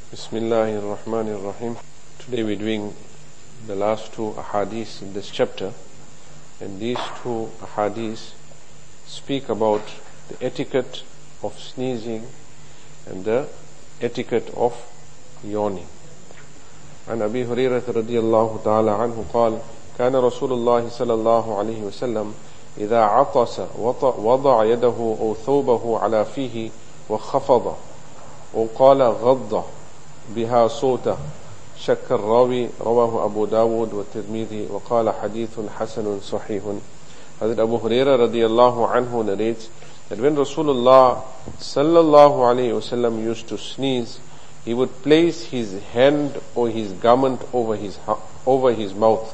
Bismillahir Rahmanir Rahim. Today we're doing the last two ahadith in this chapter, and these two ahadith speak about the etiquette of sneezing and the etiquette of yawning. عن أبي هريرة رضي الله تعالى عنه قال كان رسول الله صلى الله عليه وسلم إذا عطس وضع يده أو ثوبه على فيه وخفض وقال غض بها صوته شك الراوي رواه أبو داود والترمذي وقال حديث حسن صحيح. Hazrat Abu Hurairah radiyallahu anhu narrates that when Rasulullah sallallahu alayhi wasallam used to sneeze, he would place his hand or his garment over his mouth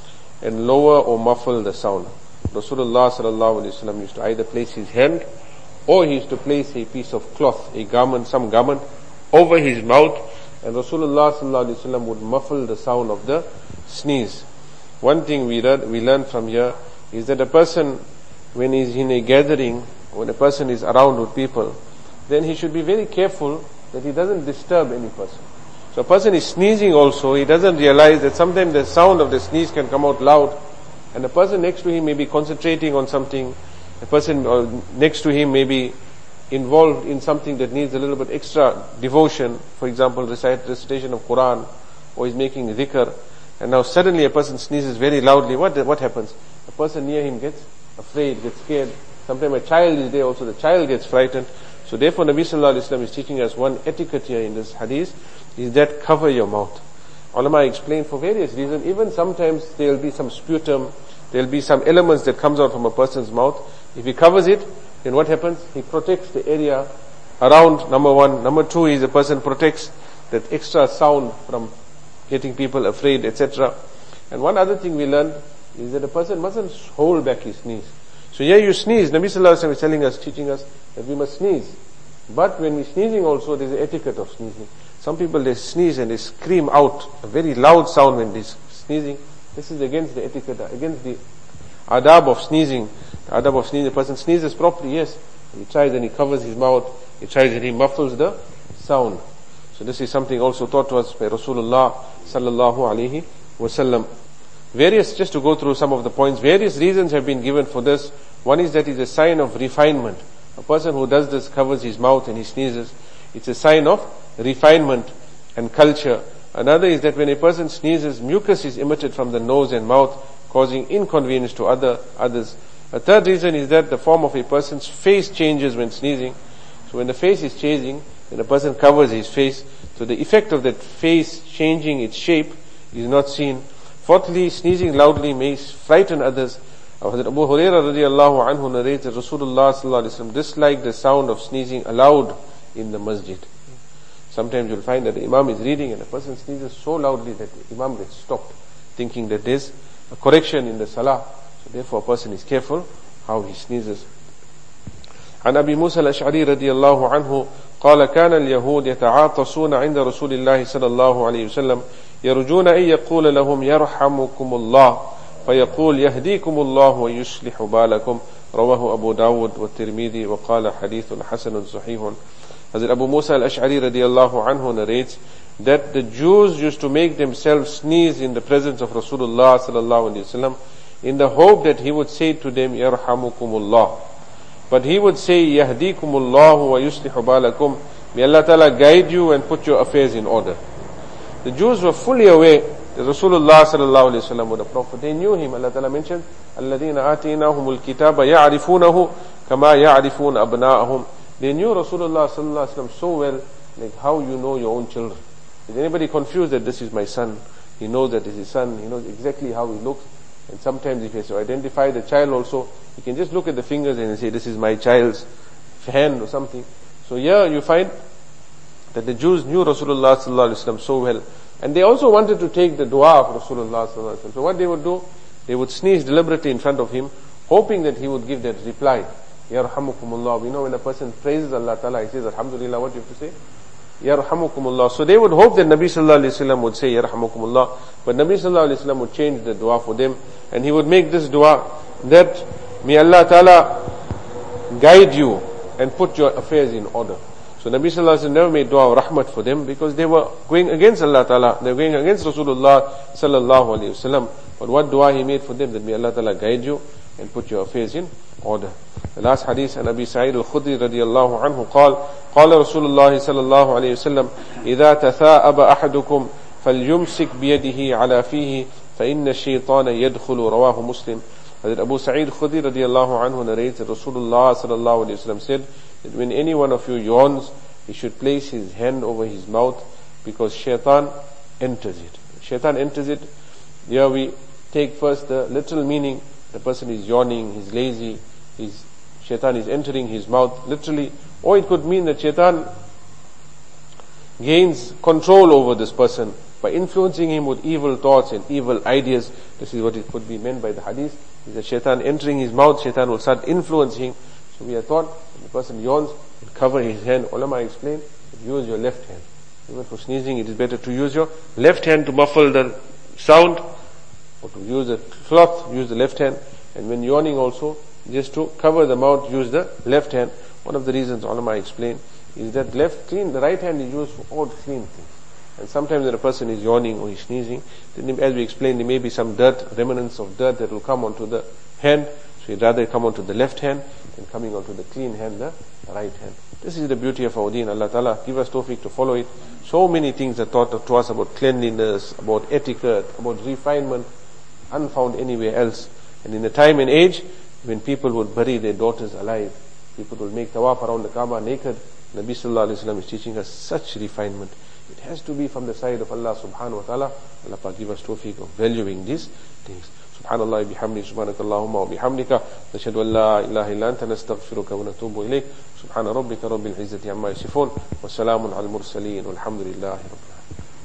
and lower or muffle the sound. Rasulullah sallallahu alayhi wasallam used to either place his hand or he used to place a piece of cloth, a garment, some garment over his mouth, and Rasulullah sallallahu alaihi wasallam would muffle the sound of the sneeze. One thing we learn from here is that a person, when he's in a gathering, when a person is around with people, then he should be very careful that he doesn't disturb any person. So a person is sneezing also, he doesn't realize that sometimes the sound of the sneeze can come out loud, and the person next to him may be concentrating on something, the person next to him may be involved in something that needs a little bit extra devotion, for example recitation of Quran, or is making dhikr, and now suddenly a person sneezes very loudly. What happens? The person near him gets afraid, gets scared. Sometimes a child is there also, the child gets frightened. So therefore Nabi sallallahu alaihi wasallam is teaching us one etiquette here in this hadith, is that cover your mouth. Ulama explain for various reasons, even sometimes there will be some sputum, there will be some elements that comes out from a person's mouth. If he covers it, then what happens? He protects the area around, number one. Number two is a person protects that extra sound from getting people afraid, etc. And one other thing we learned is that a person mustn't hold back his sneeze. So here you sneeze. Nabi sallallahu alaihi wasallam is telling us, teaching us that we must sneeze. But when we're sneezing also, there's an etiquette of sneezing. Some people, they sneeze and they scream out a very loud sound when they're sneezing. This is against the etiquette, against the adab of sneezing. The adab of sneezing, the person sneezes properly, yes. He tries and he covers his mouth, he tries and he muffles the sound. So this is something also taught to us by Rasulullah sallallahu alaihi wasallam. Just to go through some of the points, various reasons have been given for this. One is that it's a sign of refinement. A person who does this, covers his mouth and he sneezes, it's a sign of refinement and culture. Another is that when a person sneezes, mucus is emitted from the nose and mouth, causing inconvenience to others. A third reason is that the form of a person's face changes when sneezing. So when the face is changing, when a person covers his face, so the effect of that face changing its shape is not seen. Fourthly, sneezing loudly may frighten others. Hazrat Abu Hurairah radiyallahu anhu narrates that Rasulullah sallallahu alaihi wasallam disliked the sound of sneezing aloud in the masjid. Sometimes you'll find that the imam is reading and a person sneezes so loudly that the imam gets stopped, thinking that there's a correction in the salah. So therefore a person is careful how he sneezes. عن أبي موسى الأشعري رضي الله عنه قال كان اليهود يتعاطسون عند رسول الله صلى الله عليه وسلم يرجون أن يقول لهم يرحمكم الله فيقول يهديكم الله ويصلح بالكم رواه أبو داود والترمذي وقال حديث حسن صحيح. Hazrat Abu Musa al-Ash'ari radiyallahu anhu narrates that the Jews used to make themselves sneeze in the presence of Rasulullah sallallahu alaihi wasallam in the hope that he would say to them yarhamukumullah, but he would say yahdikumullahu wa yuslihu balakum, may Allah Ta'ala guide you and put your affairs in order. The Jews were fully aware that Rasulullah sallallahu alaihi wasallam was a prophet. They knew him. Allah Ta'ala mentioned alladhina atainahumul kitaba ya'rifunahu kama ya'rifuna abna'ahum. They knew Rasulullah sallallahu alaihi wasallam so well, like how you know your own children. Is anybody confused that this is my son? He knows that this is his son. He knows exactly how he looks. And sometimes if he has to identify the child also, he can just look at the fingers and say, this is my child's hand or something. So here you find that the Jews knew Rasulullah sallallahu alaihi wasallam so well. And they also wanted to take the dua of Rasulullah sallallahu alaihi wasallam. So what they would do, they would sneeze deliberately in front of him, hoping that he would give that reply. Yarhamukumullah. We know when a person praises Allah Ta'ala, he says, Alhamdulillah, what you have to say? Yarhamukumullah. So they would hope that Nabi sallallahu alaihi wasallam would say Yarhamukumullah, but Nabi sallallahu alaihi wasallam would change the dua for them, and he would make this dua that may Allah Ta'ala guide you and put your affairs in order. So Nabi Sallallahu Alaihi Wasallam never made dua of rahmat for them because they were going against Allah Ta'ala. They were going against Rasulullah Sallallahu Alaihi Wasallam. But what dua he made for them? That may Allah Ta'ala guide you and put your affairs in order. The last hadith, and Abi Sa'id al-Khudri radiyallahu anhu قال رسول الله صلى الله عليه وسلم إذا تثاءب أحدكم فليمسك بيده على فيه فإن الشيطان يدخل رواه مسلم. Hazrat Abu Sa'id al-Khudri radiyallahu anhu narrates that Rasulullah sallallahu alayhi wa sallam said that when any one of you yawns, he should place his hand over his mouth because shaitan enters it. Shaitan enters it. Here we take first the literal meaning. The person is yawning, he's lazy, shaitan is entering his mouth literally. Or it could mean that shaitan gains control over this person by influencing him with evil thoughts and evil ideas. This is what it could be meant by the hadith. Is that shaitan entering his mouth, shaitan will start influencing. So we are taught when the person yawns, cover his hand. Ulama explain, use your left hand. Even for sneezing, it is better to use your left hand to muffle the sound, or to use a cloth, use the left hand. And when yawning also, just to cover the mouth, use the left hand. One of the reasons ulama explain is that the right hand is used for all clean things. And sometimes when a person is yawning or he's sneezing, then as we explained, there may be some dirt, remnants of dirt that will come onto the hand. So you'd rather come onto the left hand than coming onto the clean hand, the right hand. This is the beauty of our deen. Allah Ta'ala give us tawfiq to follow it. So many things are taught to us about cleanliness, about etiquette, about refinement, unfound anywhere else. And in the time and age when people would bury their daughters alive, people will make tawaf around the Kaaba naked, Nabi Sallallahu Alaihi Wasallam is teaching us such refinement. It has to be from the side of Allah Subhanahu Wa Ta'ala. Allah Ta'ala give us tawfiq of valuing these things. Subhanallah bihamdi, subhanakallahumma wa bihamdika, nashhadu an la ilaha illa anta, nastaghfiruka wa natubu ilayk. Subhana rabbika rabbil izzati amma yasifun, wa salamun al mursaleen, walhamdulillahi rabbil alamin.